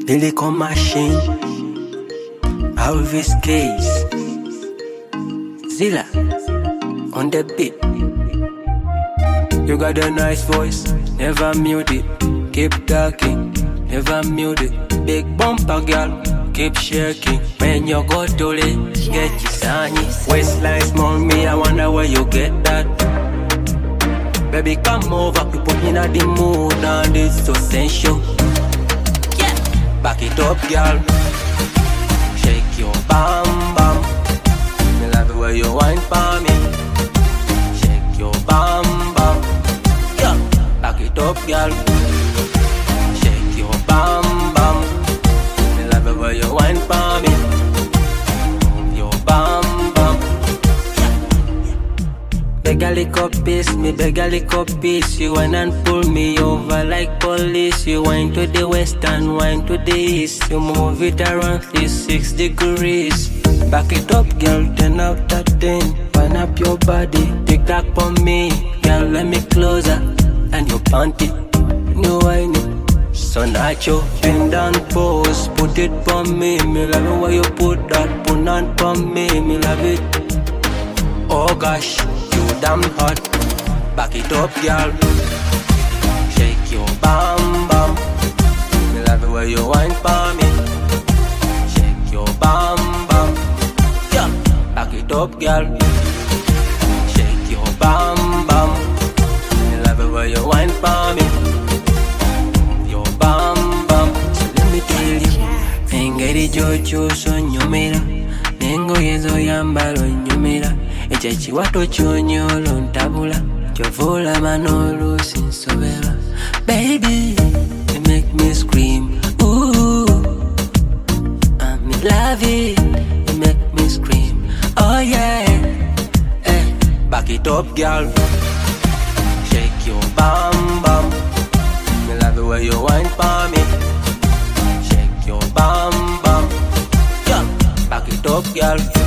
Lyrical machine, Alvis Case, Zilla on the beat. You got a nice voice, never mute it. Keep talking, never mute it. Big bumper girl, keep shaking. When you go to it, get you sunny. Waistline small, me, I wonder where you get that. Baby, come over, you put me in the mood, and it's so sensual. Back it up, girl. Shake your bam bam. Me love it when you wine for me. Shake your bam bam. Yeah. Back it up, girl. Shake your bam bam. Me love it when you wine for me. Move your bam bam. Beg a little piece, me beg a little piece. You wine and pull me over like police. You wine to the west and wine to the east. You move it around 36 degrees. Back it up, girl, 10 out of 10. Wind up your body, tick tock for me. Girl, let me closer, and you panty. No whining, so nacho. Bend down, pose, put it for me. Me love it when you put that put on for me. Me love it. Oh gosh, you damn hot. Back it up, girl. Shake your bam bam. Me love it when you wine for me. Shake your bam bam. Yeah, back it up, girl. Shake your bam bam. Me love it when you wine for me. Your bam bam. So let me tell you, engeri jojo so nyumira. Nengo yezo yambalo nyumira. Echa chiwato chonyolo ntabula. Chovola manolo sinsobela. Baby, you make me scream. Ooh, I'm in love it. You make me scream. Oh yeah. Back it up, girl. Shake your bam bam. Me love it when you wine for me. Shake your bam bam. Yeah, back it up, girl.